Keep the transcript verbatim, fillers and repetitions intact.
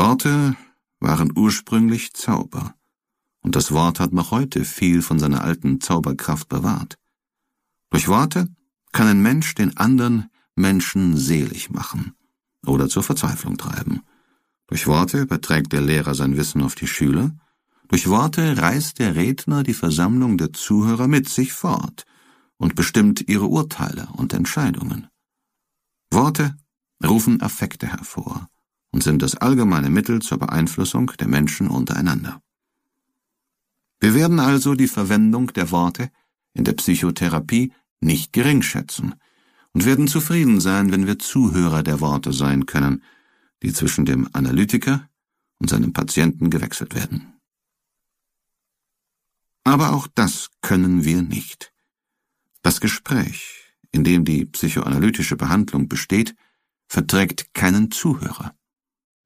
Worte waren ursprünglich Zauber, und das Wort hat noch heute viel von seiner alten Zauberkraft bewahrt. Durch Worte kann ein Mensch den anderen Menschen selig machen oder zur Verzweiflung treiben. Durch Worte überträgt der Lehrer sein Wissen auf die Schüler. Durch Worte reißt der Redner die Versammlung der Zuhörer mit sich fort und bestimmt ihre Urteile und Entscheidungen. Worte rufen Affekte hervor und sind das allgemeine Mittel zur Beeinflussung der Menschen untereinander. Wir werden also die Verwendung der Worte in der Psychotherapie nicht geringschätzen und werden zufrieden sein, wenn wir Zuhörer der Worte sein können, die zwischen dem Analytiker und seinem Patienten gewechselt werden. Aber auch das können wir nicht. Das Gespräch, in dem die psychoanalytische Behandlung besteht, verträgt keinen Zuhörer.